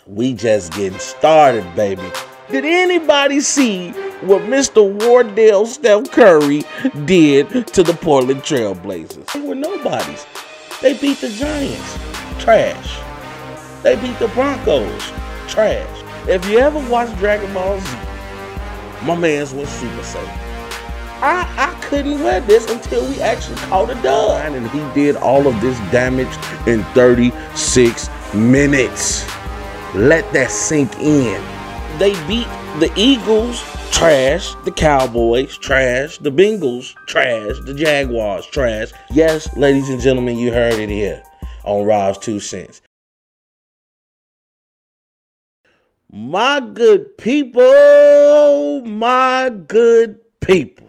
We just getting started, baby. Did anybody see what Mr. Wardell Steph Curry did to the Portland Trailblazers? They were nobodies. They beat the Giants. Trash. They beat the Broncos. Trash. If you ever watched Dragon Ball Z, my man's was Super Saiyan. I couldn't wear this until we actually caught a dub. And he did all of this damage in 36 minutes. Let that sink in. They beat the Eagles, trash. The Cowboys, trash. The Bengals, trash. The Jaguars, trash. Yes, ladies and gentlemen, you heard it here on Rob's 2 Cents. My good people, my good people.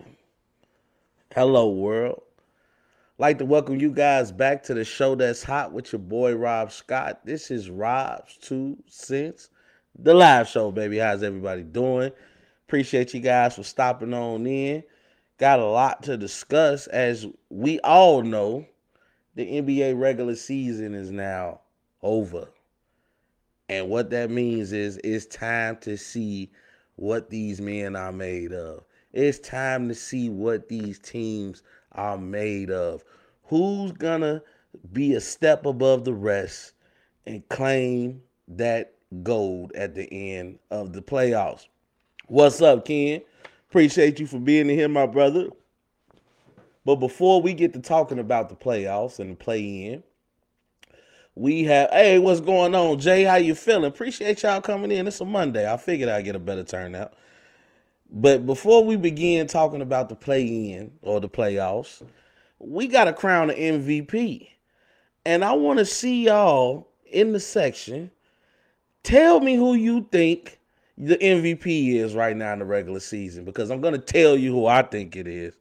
Hello, world. I'd like to welcome you guys back to the show that's hot with your boy, Rob Scott. This is Rob's 2 Cents, the live show, baby. How's everybody doing? Appreciate you guys for stopping on in. Got a lot to discuss. As we all know, the NBA regular season is now over. And what that means is it's time to see what these men are made of. It's time to see what these teams are made of. Who's gonna be a step above the rest and claim that gold at the end of the playoffs? What's up, Ken? Appreciate you for being in here, my brother. But before we get to talking about the playoffs and the play-in, we have, hey, what's going on, Jay? How you feeling? Appreciate y'all coming in. It's a Monday. I figured I'd get a better turnout. But before we begin talking about the play-in or the playoffs, we got to crown an MVP. And I want to see y'all in the section. Tell me who you think the MVP is right now in the regular season, because I'm going to tell you who I think it is.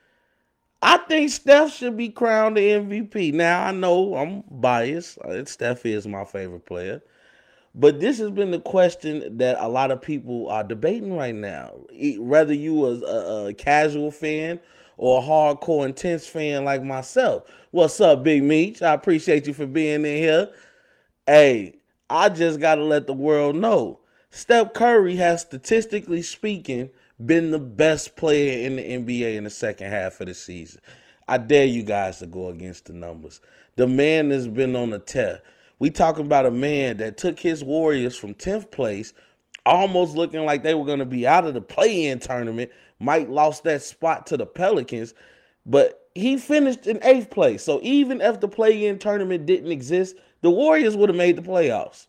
I think Steph should be crowned the MVP. Now, I know I'm biased. Steph is my favorite player. But this has been the question that a lot of people are debating right now. Whether you was a casual fan or a hardcore, intense fan like myself. What's up, Big Meech? I appreciate you for being in here. Hey, I just got to let the world know. Steph Curry has, statistically speaking, been the best player in the NBA in the second half of the season. I dare you guys to go against the numbers. The man has been on a tear. We talking about a man that took his Warriors from 10th place, almost looking like they were going to be out of the play-in tournament. Mike lost that spot to the Pelicans, but he finished in 8th place. So even if the play-in tournament didn't exist, the Warriors would have made the playoffs.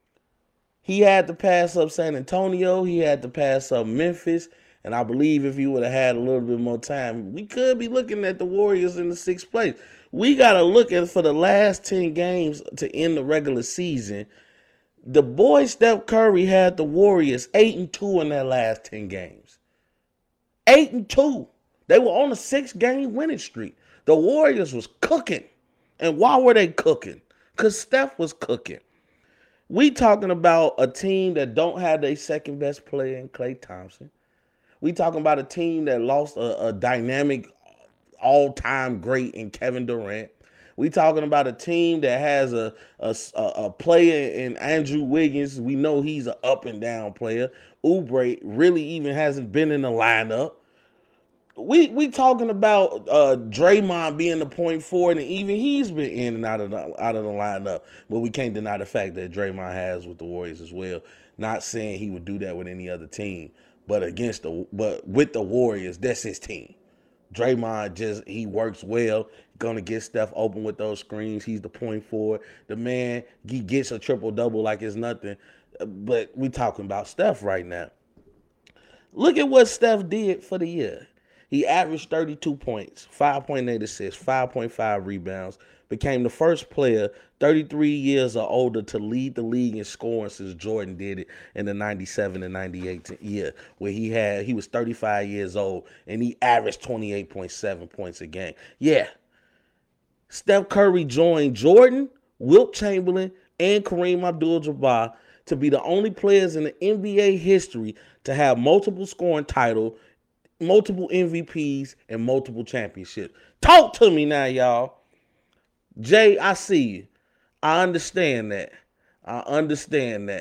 He had to pass up San Antonio. He had to pass up Memphis. And I believe if he would have had a little bit more time, we could be looking at the Warriors in the 6th place. We got to look at, for the last 10 games to end the regular season, the boy Steph Curry had the Warriors 8-2 in their last 10 games. 8-2. They were on a 6-game winning streak. The Warriors was cooking. And why were they cooking? Because Steph was cooking. We talking about a team that don't have their second best player in Klay Thompson. We talking about a team that lost a dynamic all-time great in Kevin Durant. We talking about a team that has a player in Andrew Wiggins. We know he's an up-and-down player. Oubre really even hasn't been in the lineup. We talking about Draymond being the point forward, and even he's been in and out of the lineup. But we can't deny the fact that Draymond has with the Warriors as well. Not saying he would do that with any other team, but with the Warriors, that's his team. Draymond he works well. Gonna get Steph open with those screens. He's the point forward. The man, he gets a triple-double like it's nothing. But we talking about Steph right now. Look at what Steph did for the year. He averaged 32 points, 5.8 assists, 5.5 rebounds, became the first player 33 years or older to lead the league in scoring since Jordan did it in the 97 and 98 year, where he was 35 years old and he averaged 28.7 points a game. Yeah. Steph Curry joined Jordan, Wilt Chamberlain, and Kareem Abdul-Jabbar to be the only players in the NBA history to have multiple scoring titles, multiple MVPs, and multiple championships. Talk to me now, y'all. Jay, I see you. I understand that.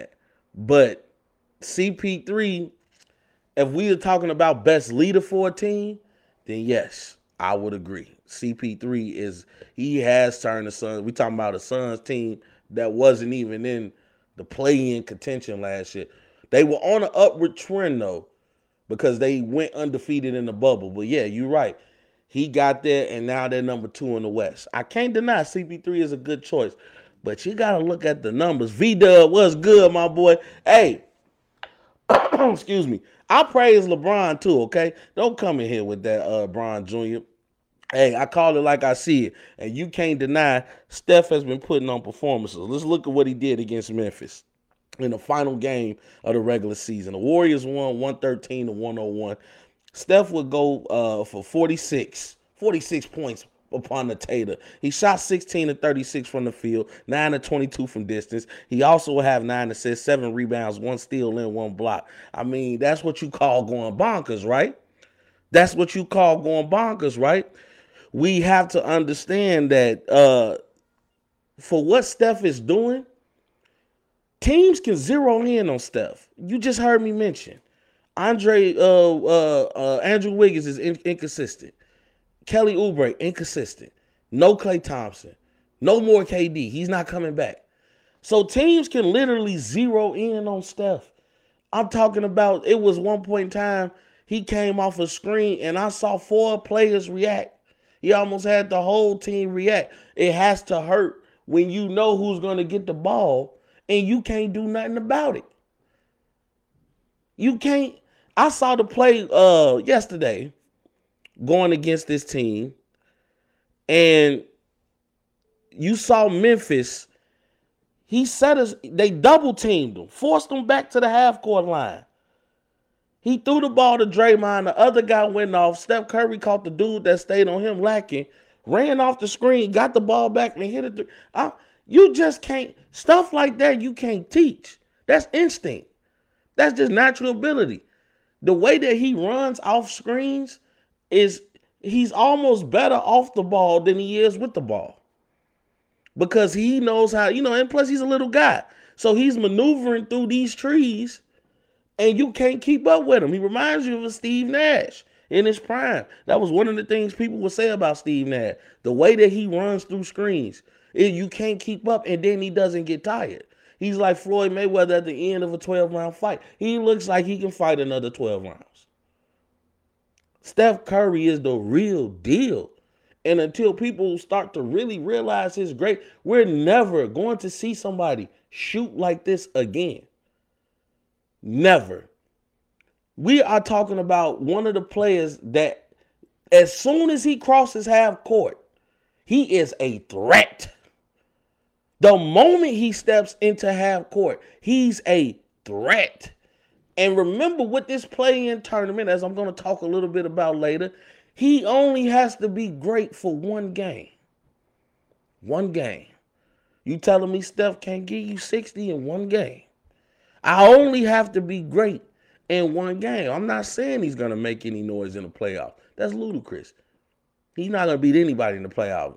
But CP3, if we are talking about best leader for a team, then yes, I would agree. CP3 he has turned the Suns. We talking about a Suns team that wasn't even in the play-in contention last year. They were on an upward trend though, because they went undefeated in the bubble. But yeah, you're right. He got there, and now they're number 2 in the West. I can't deny CP3 is a good choice, but you got to look at the numbers. V-Dub was good, my boy. Hey, excuse me. I praise LeBron too, okay? Don't come in here with that Bron Jr. Hey, I call it like I see it, and you can't deny Steph has been putting on performances. Let's look at what he did against Memphis in the final game of the regular season. The Warriors won 113-101. Steph would go for 46 points upon the Tater. He shot 16-36 from the field, 9-22 from distance. He also would have 9 assists, 7 rebounds, 1 steal, and 1 block. I mean, that's what you call going bonkers, right? That's what you call going bonkers, right? We have to understand that for what Steph is doing, teams can zero in on Steph. You just heard me mention Andrew Wiggins is inconsistent. Kelly Oubre, inconsistent. No Klay Thompson. No more KD. He's not coming back. So teams can literally zero in on Steph. I'm talking about, it was one point in time, he came off a screen and I saw 4 players react. He almost had the whole team react. It has to hurt when you know who's going to get the ball and you can't do nothing about it. You can't. I saw the play yesterday going against this team, and you saw Memphis. They double teamed him, forced him back to the half court line. He threw the ball to Draymond. The other guy went off. Steph Curry caught the dude that stayed on him lacking, ran off the screen, got the ball back, and hit it. You just can't. Stuff like that you can't teach. That's instinct. That's just natural ability. The way that he runs off screens is he's almost better off the ball than he is with the ball. Because he knows how, and plus he's a little guy. So he's maneuvering through these trees and you can't keep up with him. He reminds you of a Steve Nash in his prime. That was one of the things people would say about Steve Nash. The way that he runs through screens, you can't keep up, and then he doesn't get tired. He's like Floyd Mayweather at the end of a 12-round fight. He looks like he can fight another 12 rounds. Steph Curry is the real deal. And until people start to really realize his great, we're never going to see somebody shoot like this again. Never. We are talking about one of the players that as soon as he crosses half court, he is a threat. The moment he steps into half court, he's a threat. And remember, with this play-in tournament, as I'm going to talk a little bit about later, he only has to be great for one game. One game. You telling me Steph can't give you 60 in one game? I only have to be great in one game. I'm not saying he's going to make any noise in the playoffs. That's ludicrous. He's not going to beat anybody in the playoffs.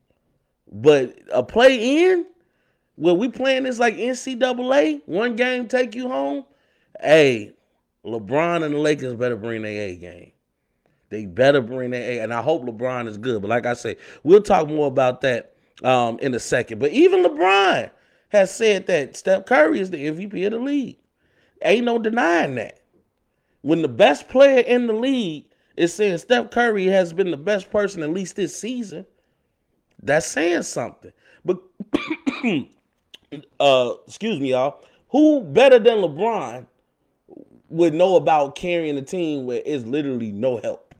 But a play-in, where we playing this like NCAA, one game take you home, hey, LeBron and the Lakers better bring their A game. They better bring their A, and I hope LeBron is good. But like I say, we'll talk more about that in a second. But even LeBron has said that Steph Curry is the MVP of the league. Ain't no denying that. When the best player in the league is saying Steph Curry has been the best person at least this season, that's saying something. But excuse me, y'all. Who better than LeBron would know about carrying a team where it's literally no help?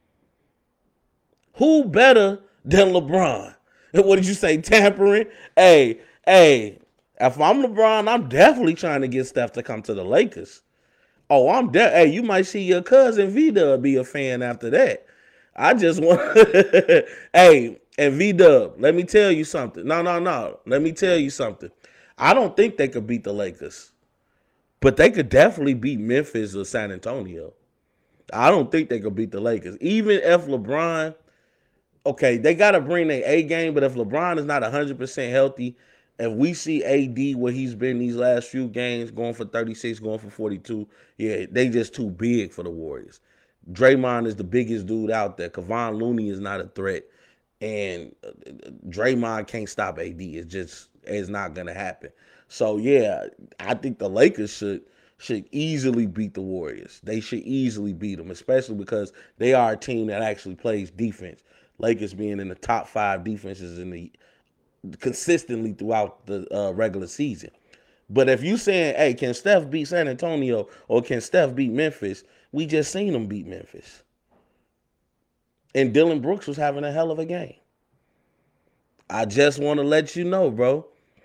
Who better than LeBron? What did you say? Tampering? Hey, if I'm LeBron, I'm definitely trying to get Steph to come to the Lakers. Oh, hey, you might see your cousin V-Dub be a fan after that. I just want hey, and V-Dub, let me tell you something. No. Let me tell you something. I don't think they could beat the Lakers. But they could definitely beat Memphis or San Antonio. I don't think they could beat the Lakers. Even if LeBron, okay, they got to bring their A game, but if LeBron is not 100% healthy if we see AD where he's been these last few games, going for 36, going for 42, yeah, they just too big for the Warriors. Draymond is the biggest dude out there. Kevon Looney is not a threat, and Draymond can't stop AD. It's not gonna happen. So yeah, I think the Lakers should easily beat the Warriors. They should easily beat them, especially because they are a team that actually plays defense. Lakers being in the top 5 defenses in the consistently throughout the regular season. But if you saying, hey, can Steph beat San Antonio or can Steph beat Memphis? We just seen them beat Memphis. And Dylan Brooks was having a hell of a game. I just want to let you know, bro.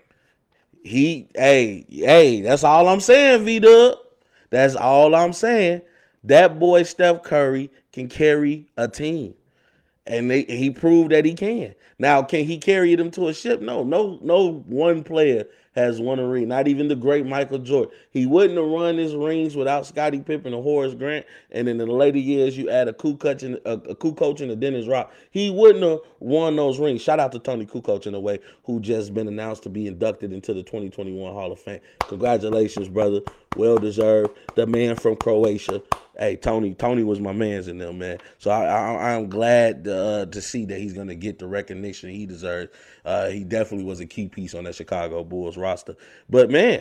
Hey, that's all I'm saying, V-Dub. That's all I'm saying. That boy Steph Curry can carry a team. And he proved that he can. Now, can he carry them to a ship? No one player has won a ring. Not even the great Michael Jordan. He wouldn't have run his rings without Scottie Pippen or Horace Grant. And in the later years, you add a Kukoc and a Dennis Rodman. He wouldn't have won those rings. Shout out to Tony Kukoc in a way, who just been announced to be inducted into the 2021 Hall of Fame. Congratulations, brother. Well deserved. The man from Croatia. Hey, Tony was my man's in them, man. So I'm glad to see that he's going to get the recognition he deserves. He definitely was a key piece on that Chicago Bulls roster. But, man,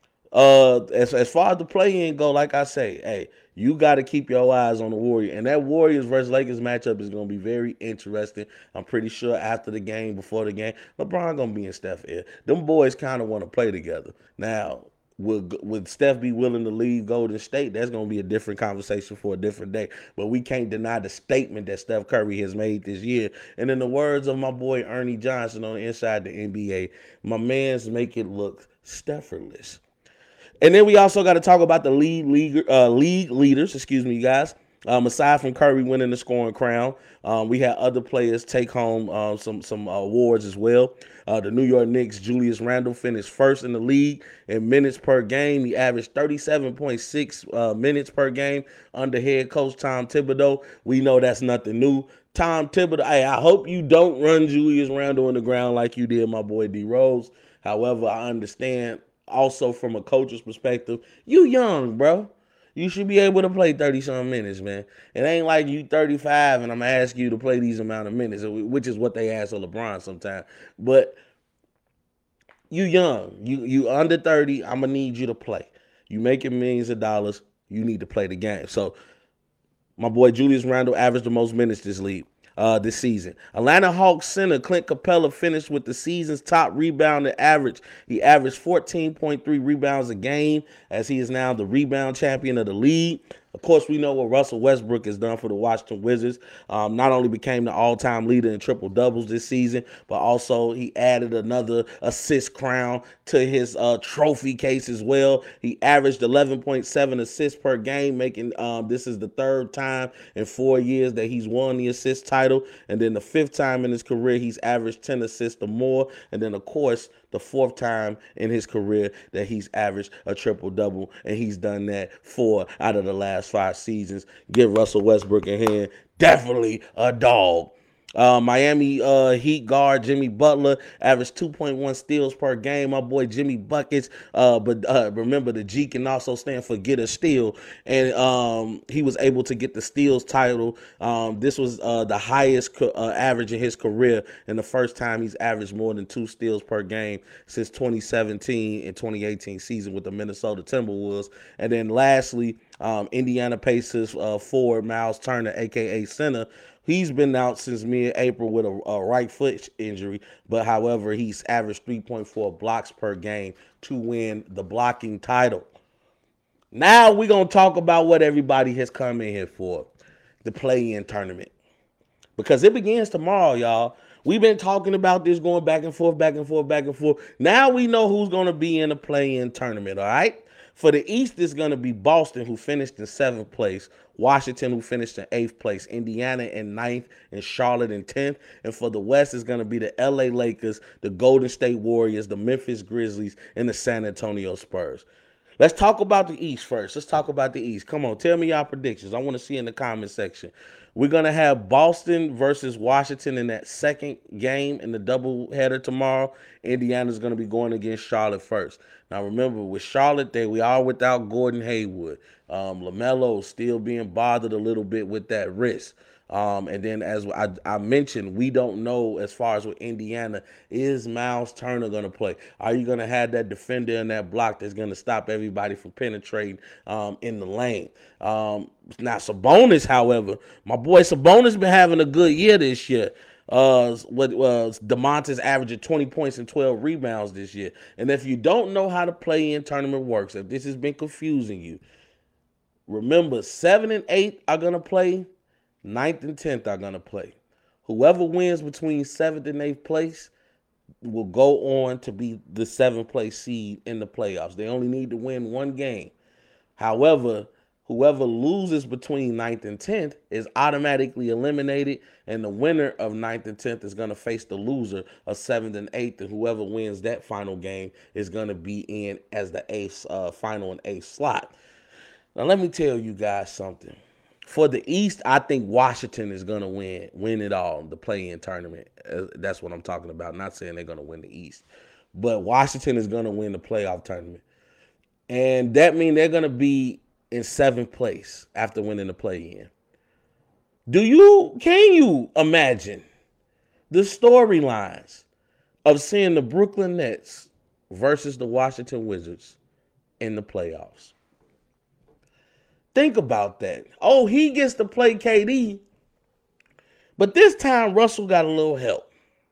as far as the play-in go, like I say, hey, you got to keep your eyes on the Warriors. And that Warriors versus Lakers matchup is going to be very interesting. I'm pretty sure after the game, before the game, LeBron going to be in Steph ear. Them boys kind of want to play together. Now, would Steph be willing to leave Golden State? That's going to be a different conversation for a different day. But we can't deny the statement that Steph Curry has made this year. And in the words of my boy Ernie Johnson on Inside the NBA, my man's make it look Stepherless. And then we also got to talk about the league leaders, you guys. Aside from Curry winning the scoring crown, we had other players take home some awards as well. The New York Knicks, Julius Randle finished first in the league in minutes per game. He averaged 37.6 minutes per game under head coach Tom Thibodeau. We know that's nothing new. Tom Thibodeau, hey, I hope you don't run Julius Randle in the ground like you did my boy D Rose. However, I understand also from a coach's perspective, you young, bro. You should be able to play 30-some minutes, man. It ain't like you 35 and I'm asking you to play these amount of minutes, which is what they ask of LeBron sometimes. But you young. You under 30, I'm going to need you to play. You making millions of dollars, you need to play the game. So my boy Julius Randle averaged the most minutes this season. Atlanta Hawks center Clint Capella finished with the season's top rebounding average. He averaged 14.3 rebounds a game, as he is now the rebound champion of the league. Of course, we know what Russell Westbrook has done for the Washington Wizards. Not only became the all-time leader in triple-doubles this season, but also he added another assist crown to his trophy case as well. He averaged 11.7 assists per game, making this is the 3rd time in 4 years that he's won the assist title. And then the 5th time in his career, he's averaged 10 assists or more. And then, of course, the 4th time in his career that he's averaged a triple-double, and he's done that 4 out of the last 5 seasons. Give Russell Westbrook a hand. Definitely a dog. Miami Heat guard Jimmy Butler averaged 2.1 steals per game. My boy Jimmy Buckets, but remember the G can also stand for get a steal, and he was able to get the steals title. This was the highest average in his career, and the first time he's averaged more than 2 steals per game since 2017 and 2018 season with the Minnesota Timberwolves. And then lastly, Indiana Pacers forward Miles Turner, aka center. He's been out since mid-April with a right foot injury, but however, he's averaged 3.4 blocks per game to win the blocking title. Now we're going to talk about what everybody has come in here for, the play-in tournament. Because it begins tomorrow, y'all. We've been talking about this going back and forth. Now we know who's going to be in the play-in tournament, all right? For the East, it's going to be Boston, who finished in 7th place, Washington, who finished in 8th place, Indiana in 9th, and Charlotte in 10th. And for the West, it's going to be the LA Lakers, the Golden State Warriors, the Memphis Grizzlies, and the San Antonio Spurs. Let's talk about the East first. Let's talk about the East. Come on, tell me y'all predictions. I want to see in the comment section. We're going to have Boston versus Washington in that second game in the doubleheader tomorrow. Indiana's going to be going against Charlotte first. Now, remember, with Charlotte, we are without Gordon Hayward. LaMelo still being bothered a little bit with that wrist. And then, as I mentioned, we don't know as far as with Indiana, is Miles Turner going to play? Are you going to have that defender in that block that's going to stop everybody from penetrating in the lane? Now, Sabonis, however, my boy Sabonis been having a good year this year. What was DeMontis averaging 20 points and 12 rebounds this year. And if you don't know how the play-in tournament works, if this has been confusing you, remember 7 and 8 are going to play. 9th and 10th are going to play. Whoever wins between 7th and 8th place will go on to be the 7th place seed in the playoffs. They only need to win one game. However, whoever loses between 9th and 10th is automatically eliminated, and the winner of 9th and 10th is going to face the loser of 7th and 8th, and whoever wins that final game is going to be in as the 8th final and 8th slot. Now, let me tell you guys something. For the East, I think Washington is going to win it all, the play-in tournament. That's what I'm talking about. Not saying they're going to win the East. But Washington is going to win the playoff tournament. And that means they're going to be in 7th place after winning the play-in. Can you imagine the storylines of seeing the Brooklyn Nets versus the Washington Wizards in the playoffs? Think about that. Oh, he gets to play KD. But this time, Russell got a little help.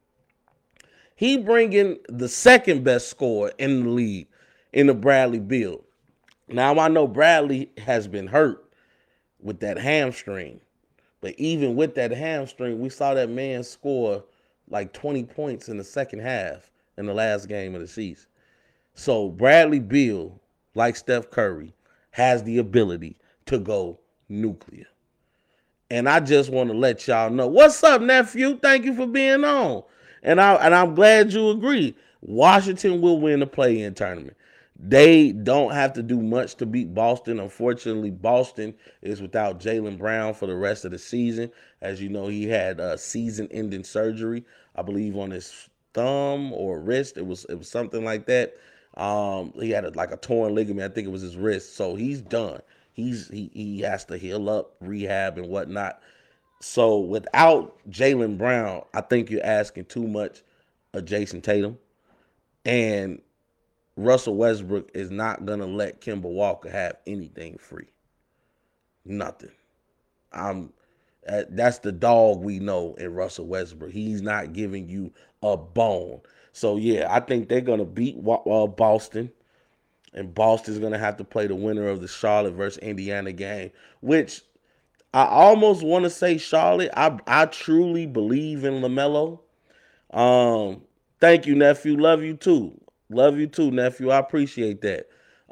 He bringing the second best scorer in the league in the Bradley Beal. Now, I know Bradley has been hurt with that hamstring. But even with that hamstring, we saw that man score like 20 points in the second half in the last game of the season. So Bradley Beal, like Steph Curry, has the ability to go nuclear. And I just want to let y'all know. What's up, nephew? Thank you for being on. And I'm glad you agree. Washington will win the play-in tournament. They don't have to do much to beat Boston. Unfortunately, Boston is without Jaylen Brown for the rest of the season. As you know, he had season-ending surgery, I believe, on his thumb or wrist. It was something like that. He had a torn ligament. I think it was his wrist. So he's done. He has to heal up, rehab, and whatnot. So without Jaylen Brown, I think you're asking too much of Jason Tatum. And Russell Westbrook is not going to let Kemba Walker have anything free. Nothing. That's the dog we know in Russell Westbrook. He's not giving you a bone. So, yeah, I think they're going to beat Boston. And Boston's going to have to play the winner of the Charlotte versus Indiana game, which I almost want to say Charlotte. I truly believe in LaMelo. Thank you, nephew. Love you too. Love you too, nephew. I appreciate that.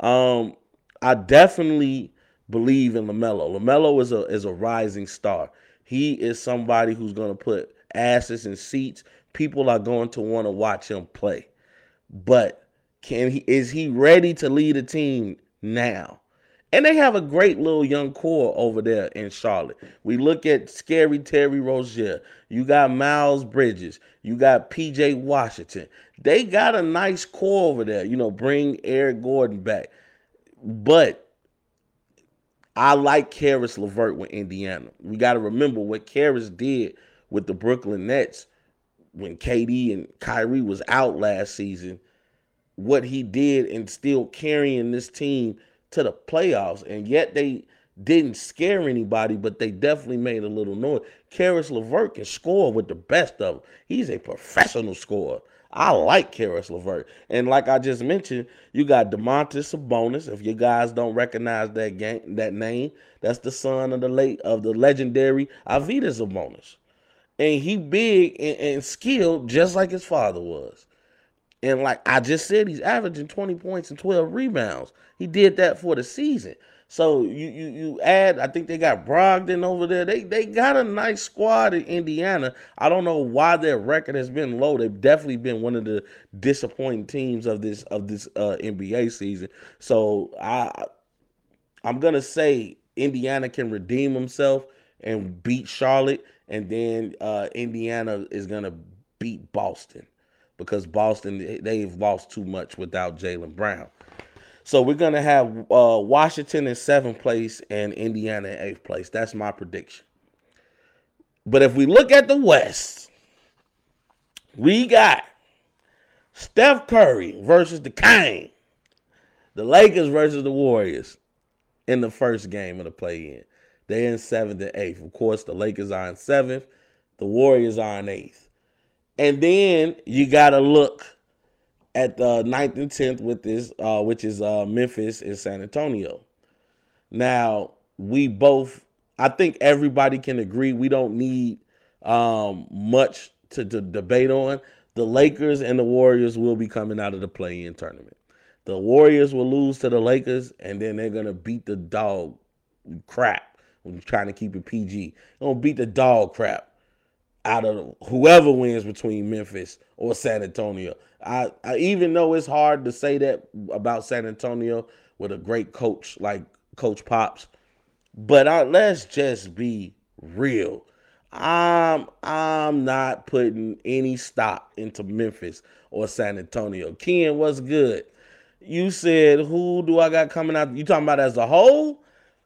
I definitely believe in LaMelo. LaMelo is a rising star. He is somebody who's going to put asses in seats. People are going to want to watch him play. But is he ready to lead a team now? And they have a great little young core over there in Charlotte. We look at Scary Terry Rozier. You got Miles Bridges. You got P.J. Washington. They got a nice core over there. Bring Eric Gordon back. But I like Caris LeVert with Indiana. We got to remember what Caris did with the Brooklyn Nets when KD and Kyrie was out last season. What he did and still carrying this team to the playoffs, and yet they didn't scare anybody, but they definitely made a little noise. Caris LeVert can score with the best of them. He's a professional scorer. I like Caris LeVert. And like I just mentioned, you got Domantas Sabonis. If you guys don't recognize that name, that's the son of the legendary Arvydas Sabonis. And he big and skilled just like his father was. And like I just said, he's averaging 20 points and 12 rebounds. He did that for the season. So you add, I think they got Brogdon over there. They got a nice squad in Indiana. I don't know why their record has been low. They've definitely been one of the disappointing teams of this NBA season. So I'm gonna say Indiana can redeem himself and beat Charlotte, and then Indiana is gonna beat Boston because Boston they've lost too much without Jaylen Brown. So we're gonna have Washington in seventh place and Indiana in eighth place. That's my prediction. But if we look at the West, we got Steph Curry versus the Kane, the Lakers versus the Warriors in the first game of the play-in. They're in seventh and eighth. Of course, the Lakers are in seventh, the Warriors are in eighth, and then you gotta look at the ninth and 10th with this, which is Memphis and San Antonio. Now, I think everybody can agree we don't need much to debate on. The Lakers and the Warriors will be coming out of the play-in tournament. The Warriors will lose to the Lakers, and then they're going to beat the dog crap. I'm trying to keep it PG. They're going to beat the dog crap out of whoever wins between Memphis or San Antonio. I even though it's hard to say that about San Antonio with a great coach like Coach Pops, but let's just be real. I'm not putting any stock into Memphis or San Antonio. Ken, what's good? You said who do I got coming out? You talking about as a whole?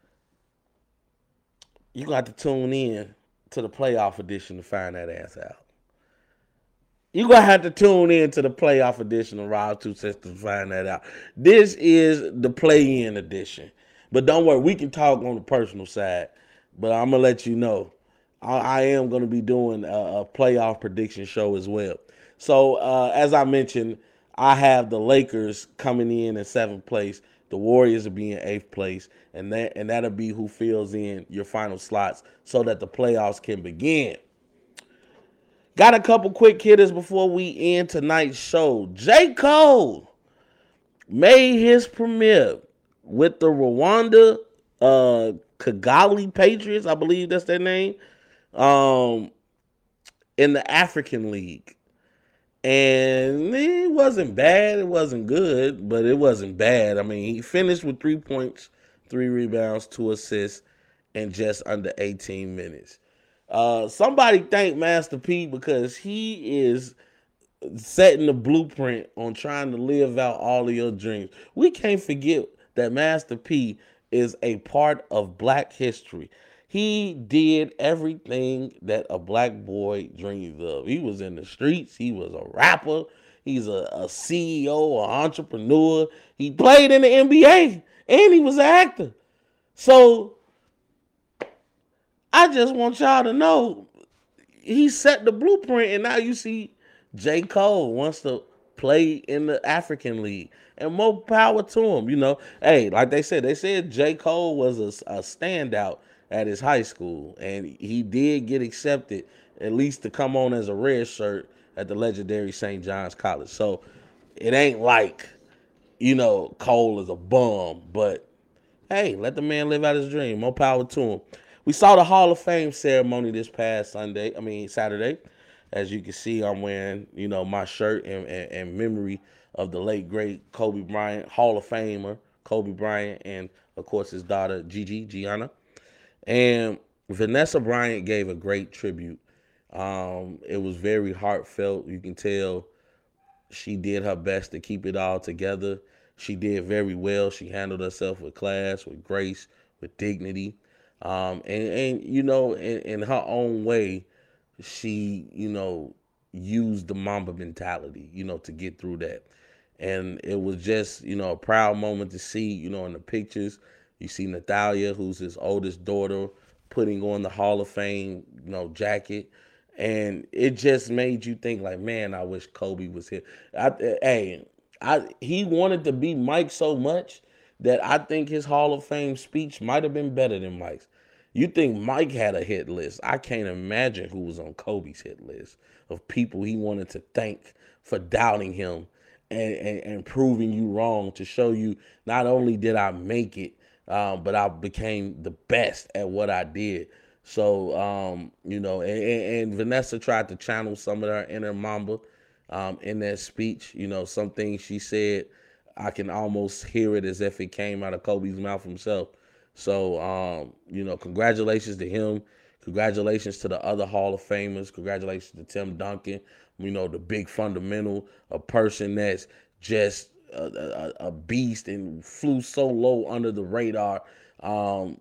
You got to tune in to the playoff edition to find that ass out. You're going to have to tune in to the playoff edition of Rob 2 Cents to find that out. This is the play-in edition. But don't worry, we can talk on the personal side. But I'm going to let you know, I am going to be doing a playoff prediction show as well. So, as I mentioned, I have the Lakers coming in seventh place. The Warriors will be in eighth place. And that'll be who fills in your final slots so that the playoffs can begin. Got a couple quick hitters before we end tonight's show. J. Cole made his premiere with the Rwanda Kigali Patriots, I believe that's their name, in the African League. And it wasn't bad. It wasn't good, but it wasn't bad. I mean, he finished with 3 points, 3 rebounds, 2 assists, in just under 18 minutes. Somebody thank Master P because he is setting the blueprint on trying to live out all of your dreams. We can't forget that Master P is a part of Black history. He did everything that a black boy dreamed of. He was in the streets. He was a rapper. He's a CEO, an entrepreneur. He played in the NBA, and he was an actor. So I just want y'all to know he set the blueprint, and now you see J. Cole wants to play in the African League. And more power to him, you know. Hey, like they said J. Cole was a standout at his high school, and he did get accepted at least to come on as a red shirt at the legendary St. John's College. So it ain't like, Cole is a bum, but hey, let the man live out his dream. More power to him. We saw the Hall of Fame ceremony this past Saturday. As you can see, I'm wearing, my shirt in memory of the late, great Kobe Bryant, Hall of Famer Kobe Bryant, and, of course, his daughter, Gianna. And Vanessa Bryant gave a great tribute. It was very heartfelt. You can tell she did her best to keep it all together. She did very well. She handled herself with class, with grace, with dignity. In her own way, she, used the Mamba mentality, to get through that. And it was just, a proud moment to see, in the pictures. You see Natalia, who's his oldest daughter, putting on the Hall of Fame, jacket. And it just made you think like, man, I wish Kobe was here. He wanted to be Mike so much that I think his Hall of Fame speech might have been better than Mike's. You think Mike had a hit list. I can't imagine who was on Kobe's hit list of people he wanted to thank for doubting him and proving you wrong, to show you not only did I make it, but I became the best at what I did. So, and Vanessa tried to channel some of her inner Mamba in that speech. Some things she said, I can almost hear it as if it came out of Kobe's mouth himself. So, congratulations to him. Congratulations to the other Hall of Famers. Congratulations to Tim Duncan, the big fundamental, a person that's just a beast and flew so low under the radar. Um,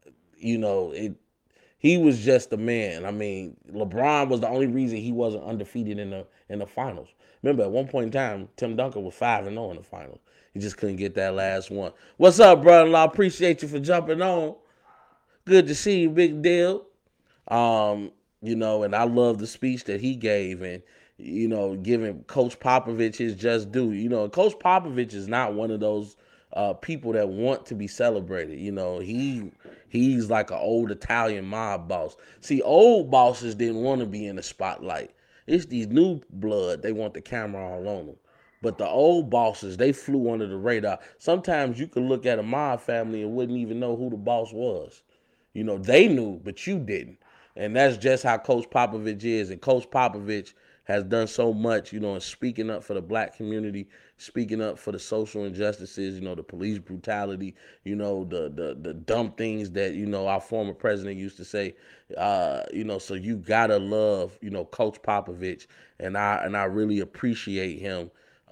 he was just a man. I mean, LeBron was the only reason he wasn't undefeated in the finals. Remember, at one point in time, Tim Duncan was 5-0 in the finals. He just couldn't get that last one. What's up, brother-in-law? Appreciate you for jumping on. Good to see you, big deal. And I love the speech that he gave and, giving Coach Popovich his just due. Coach Popovich is not one of those people that want to be celebrated. He's like an old Italian mob boss. See, old bosses didn't want to be in the spotlight. It's these new blood, they want the camera all on them. But the old bosses, they flew under the radar. Sometimes you could look at a mob family and wouldn't even know who the boss was. They knew, but you didn't. And that's just how Coach Popovich is. And Coach Popovich has done so much, in speaking up for the black community, speaking up for the social injustices, the police brutality, the dumb things that, our former president used to say. So you gotta love, Coach Popovich. And I really appreciate him,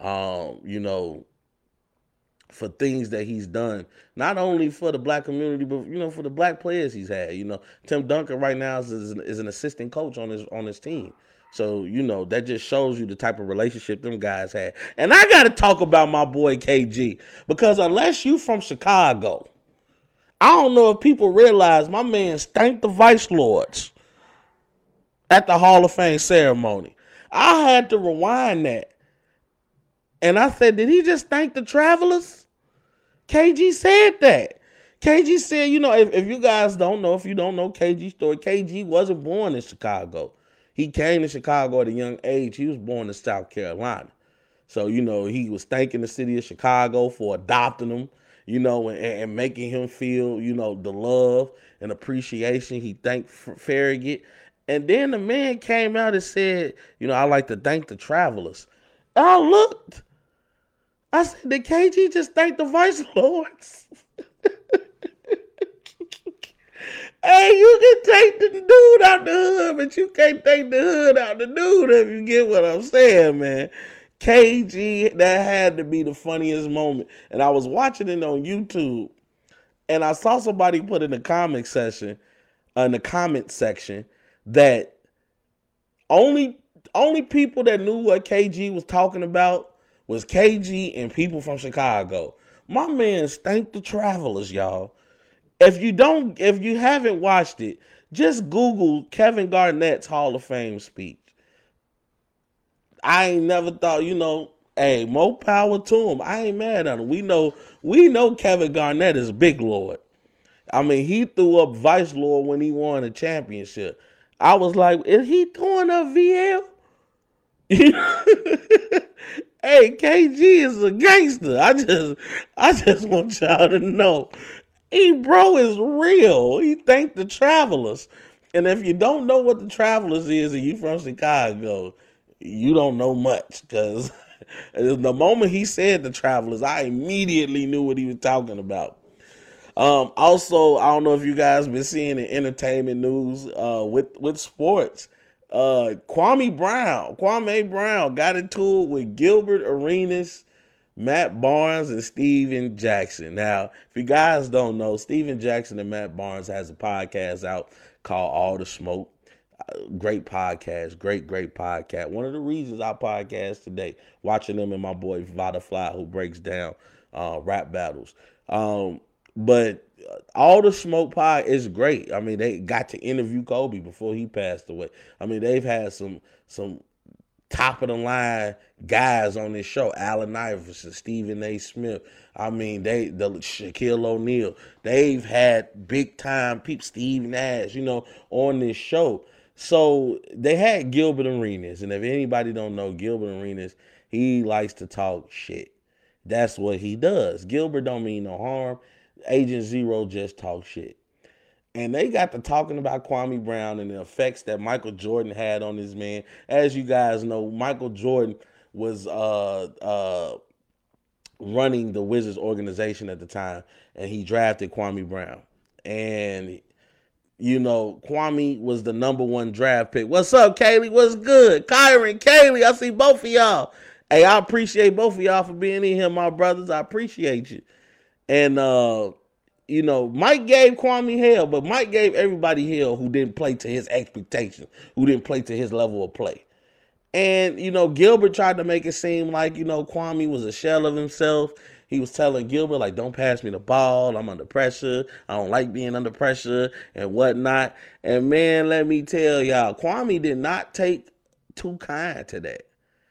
for things that he's done, not only for the black community, but for the black players he's had. Tim Duncan right now is an assistant coach on his team. So that just shows you the type of relationship them guys had. And I got to talk about my boy KG, because unless you from Chicago, I don't know if people realize my man spanked the Vice Lords at the Hall of Fame ceremony. I had to rewind that. And I said, did he just thank the Travelers? KG said that. KG said, if you guys don't know, if you don't know KG's story, KG wasn't born in Chicago. He came to Chicago at a young age. He was born in South Carolina. So, he was thanking the city of Chicago for adopting him, and making him feel, the love and appreciation. He thanked Farragut. And then the man came out and said, I like to thank the Travelers. I looked. I said, did KG just thank the Vice Lords? Hey, you can take the dude out the hood, but you can't take the hood out the dude, if you get what I'm saying, man. KG, that had to be the funniest moment. And I was watching it on YouTube, and I saw somebody put in the comment section, that only people that knew what KG was talking about was KG and people from Chicago. My man thanked the Travelers, y'all. If you haven't watched it, just Google Kevin Garnett's Hall of Fame speech. I ain't never thought, hey, more power to him. I ain't mad at him. We know Kevin Garnett is big Lord. I mean, he threw up Vice Lord when he won a championship. I was like, is he throwing up VL? Hey, KG is a gangster. I just want y'all to know. Bro is real. He thanked the Travelers. And if you don't know what the Travelers is and you from Chicago, you don't know much. Because the moment he said the Travelers, I immediately knew what he was talking about. Also, I don't know if you guys been seeing the entertainment news with sports. Kwame Brown got into it with Gilbert Arenas, Matt Barnes, and Steven Jackson. Now, if you guys don't know, Steven Jackson and Matt Barnes has a podcast out called All the Smoke. Great podcast, great podcast. One of the reasons I podcast today, watching them and my boy Vada Fly, who breaks down rap battles. But All the Smoke pod is great. I mean, they got to interview Kobe before he passed away. I mean, they've had some top of the line guys on this show. Allen Iverson, Stephen A. Smith. I mean, the Shaquille O'Neal. They've had big time people, Steve Nash, on this show. So they had Gilbert Arenas, and if anybody don't know Gilbert Arenas, he likes to talk shit. That's what he does. Gilbert don't mean no harm. Agent Zero just talk shit. And they got to talking about Kwame Brown and the effects that Michael Jordan had on this man. As you guys know, Michael Jordan was running the Wizards organization at the time, and he drafted Kwame Brown. And Kwame was the number one draft pick. What's up, Kaylee? What's good? Kyron, Kaylee, I see both of y'all. Hey, I appreciate both of y'all for being in here, my brothers. I appreciate you. And Mike gave Kwame hell, but Mike gave everybody hell who didn't play to his expectations, who didn't play to his level of play. And, Gilbert tried to make it seem like, Kwame was a shell of himself. He was telling Gilbert, like, don't pass me the ball. I'm under pressure. I don't like being under pressure and whatnot. And, man, let me tell y'all, Kwame did not take too kind to that.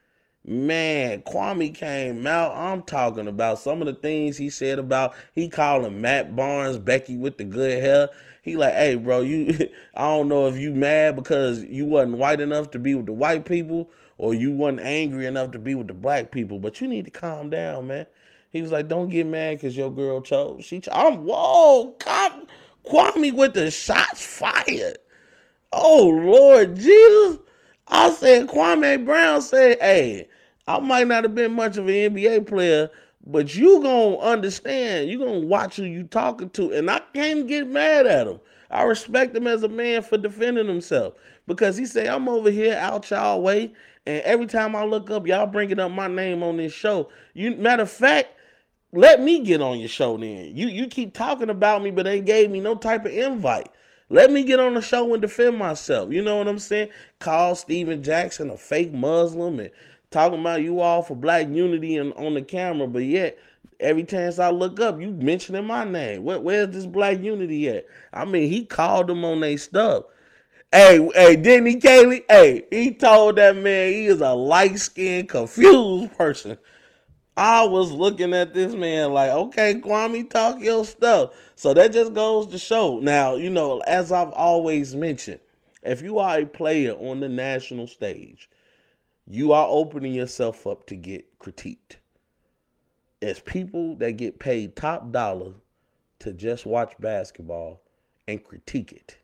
Man, Kwame came out. I'm talking about some of the things he said about, he calling Matt Barnes, Becky with the good hair. He like, hey, bro, I don't know if you mad because you wasn't white enough to be with the white people or you wasn't angry enough to be with the black people, but you need to calm down, man. He was like, don't get mad because your girl chose. Whoa, Kwame with the shots fired. Oh, Lord Jesus. I said, Kwame Brown said, hey, I might not have been much of an NBA player, but you going to understand. You going to watch who you talking to. And I can't get mad at him. I respect him as a man for defending himself. Because he said, I'm over here out y'all way. And every time I look up, y'all bringing up my name on this show. Matter of fact, let me get on your show then. You keep talking about me, but ain't gave me no type of invite. Let me get on the show and defend myself. You know what I'm saying? Call Steven Jackson a fake Muslim and talking about you all for black unity on the camera, but yet every chance I look up, you mentioning my name. Where's this black unity at? I mean, he called them on their stuff. Hey, didn't he, Kaylee? Hey, he told that man he is a light-skinned, confused person. I was looking at this man like, okay, Kwame, talk your stuff. So that just goes to show. Now, as I've always mentioned, if you are a player on the national stage, you are opening yourself up to get critiqued. As people that get paid top dollar to just watch basketball and critique it.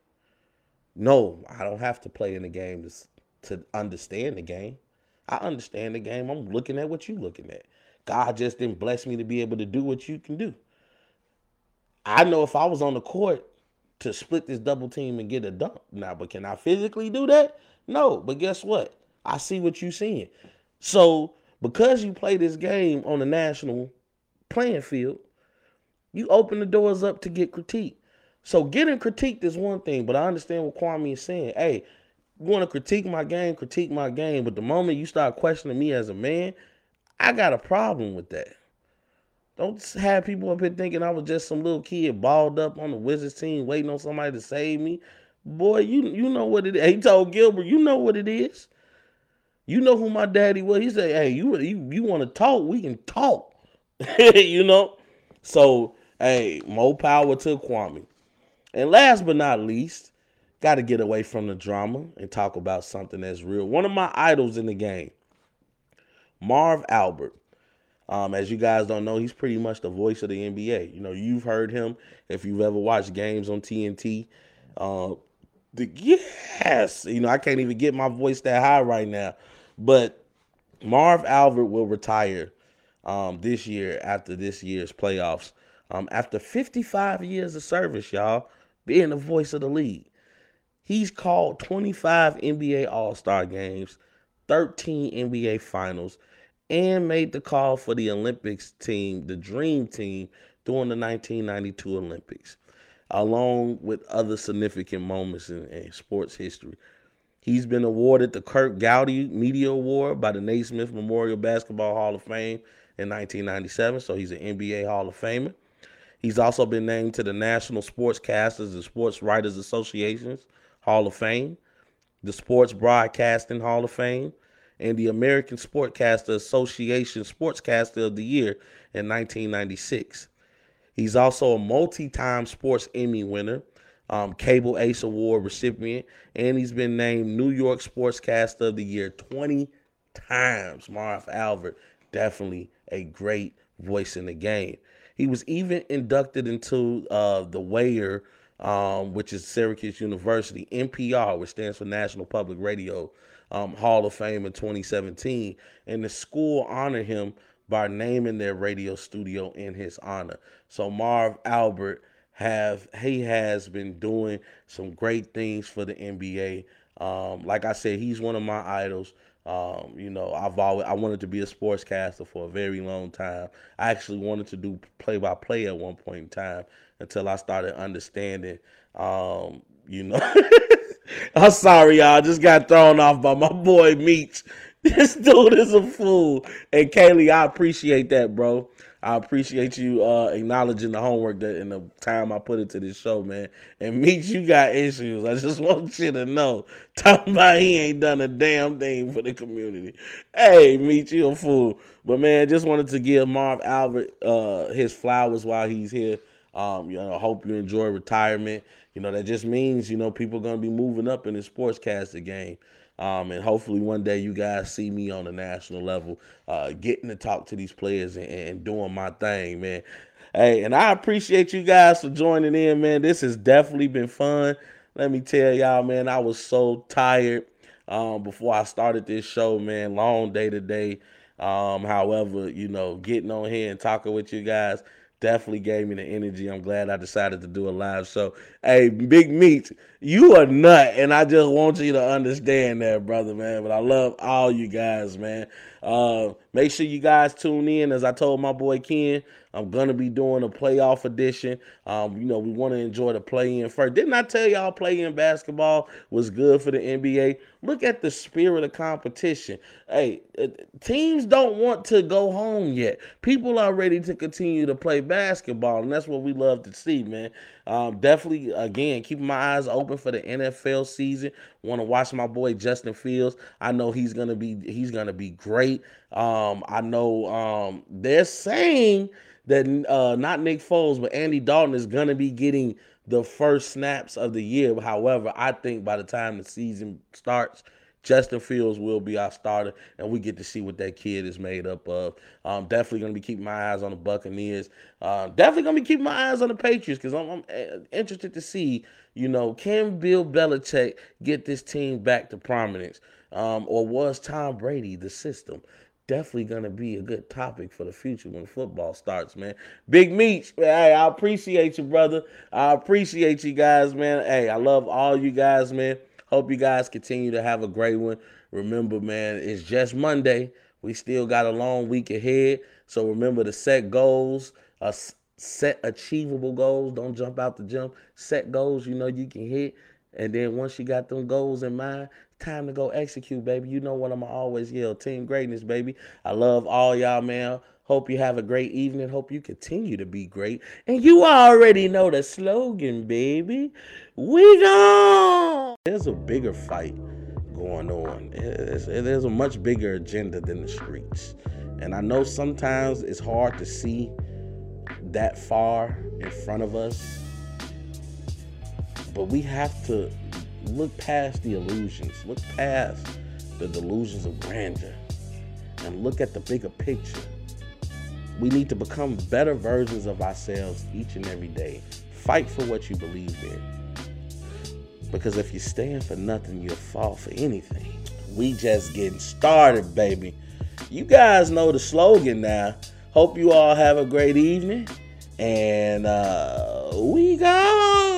No, I don't have to play in the game to understand the game. I understand the game. I'm looking at what you're looking at. God just didn't bless me to be able to do what you can do. I know if I was on the court to split this double team and get a dunk now, but can I physically do that? No, but guess what? I see what you're seeing. So because you play this game on the national playing field, you open the doors up to get critiqued. So getting critiqued is one thing, but I understand what Kwame is saying. Hey, you want to critique my game, but the moment you start questioning me as a man, I got a problem with that. Don't have people up here thinking I was just some little kid balled up on the Wizards team waiting on somebody to save me. Boy, you know what it is. He told Gilbert, you know what it is. You know who my daddy was. He said, hey, you want to talk? We can talk. So, hey, more power to Kwame. And last but not least, got to get away from the drama and talk about something that's real. One of my idols in the game, Marv Albert. As you guys don't know, he's pretty much the voice of the NBA. You've heard him if you've ever watched games on TNT. Yes, I can't even get my voice that high right now. But Marv Albert will retire this year after this year's playoffs. After 55 years of service, y'all, being the voice of the league. He's called 25 NBA All-Star games, 13 NBA Finals, and made the call for the Olympics team, the Dream Team, during the 1992 Olympics, along with other significant moments in sports history. He's been awarded the Kirk Gowdy Media Award by the Naismith Memorial Basketball Hall of Fame in 1997, so he's an NBA Hall of Famer. He's also been named to the National Sportscasters and Sports Writers Associations Hall of Fame, the Sports Broadcasting Hall of Fame, and the American Sportscaster Association Sportscaster of the Year in 1996. He's also a multi-time Sports Emmy winner, Cable Ace Award recipient, and he's been named New York Sportscaster of the Year 20 times. Marv Albert, definitely a great voice in the game. He was even inducted into the Weyer, which is Syracuse University, NPR, which stands for National Public Radio Hall of Fame in 2017. And the school honored him by naming their radio studio in his honor. So Marv Albert has been doing some great things for the NBA. Like I said, he's one of my idols. I wanted to be a sportscaster for a very long time. I actually wanted to do play-by-play at one point in time until I started understanding, you know. I'm sorry, y'all. I just got thrown off by my boy Meech. This dude is a fool. And Kaylee, I appreciate that, bro. I appreciate you acknowledging the homework that in the time I put into this show, man. And Meech, you got issues. I just want you to know. Talking about he ain't done a damn thing for the community. Hey, Meech, you a fool. But man, just wanted to give Marv Albert his flowers while he's here. Hope you enjoy retirement. That just means, people are going to be moving up in the sportscaster game. And hopefully one day you guys see me on the national level, getting to talk to these players and doing my thing, man. Hey, and I appreciate you guys for joining in, man. This has definitely been fun. Let me tell y'all, man, I was so tired before I started this show, man. Long day today. However, getting on here and talking with you guys definitely gave me the energy. I'm glad I decided to do a live show. Hey, Big Meech, you a nut, and I just want you to understand that, brother, man. But I love all you guys, man. Make sure you guys tune in. As I told my boy Ken, I'm going to be doing a playoff edition. We want to enjoy the play-in first. Didn't I tell y'all play-in basketball was good for the NBA? Look at the spirit of competition. Hey, teams don't want to go home yet. People are ready to continue to play basketball, and that's what we love to see, man. Definitely, again, keeping my eyes open for the NFL season. Want to watch my boy Justin Fields. I know he's gonna be great. I know they're saying that not Nick Foles, but Andy Dalton is gonna be getting the first snaps of the year. However, I think by the time the season starts, Justin Fields will be our starter, and we get to see what that kid is made up of. Definitely going to be keeping my eyes on the Buccaneers. Definitely going to be keeping my eyes on the Patriots because I'm interested to see, can Bill Belichick get this team back to prominence? Or was Tom Brady the system? Definitely going to be a good topic for the future when football starts, man. Big Meech, hey, I appreciate you, brother. I appreciate you guys, man. Hey, I love all you guys, man. Hope you guys continue to have a great one. Remember, man, it's just Monday. We still got a long week ahead. So remember to set goals, set achievable goals. Don't jump out the gym. Set goals you can hit. And then once you got them goals in mind, time to go execute, baby. You know what I'm always yell, team greatness, baby. I love all y'all, man. Hope you have a great evening. Hope you continue to be great. And you already know the slogan, baby. We gone. There's a bigger fight going on. There's a much bigger agenda than the streets. And I know sometimes it's hard to see that far in front of us. But we have to look past the illusions. Look past the delusions of grandeur. And look at the bigger picture. We need to become better versions of ourselves each and every day. Fight for what you believe in. Because if you stand for nothing, you'll fall for anything. We just getting started, baby. You guys know the slogan now. Hope you all have a great evening. And we gone.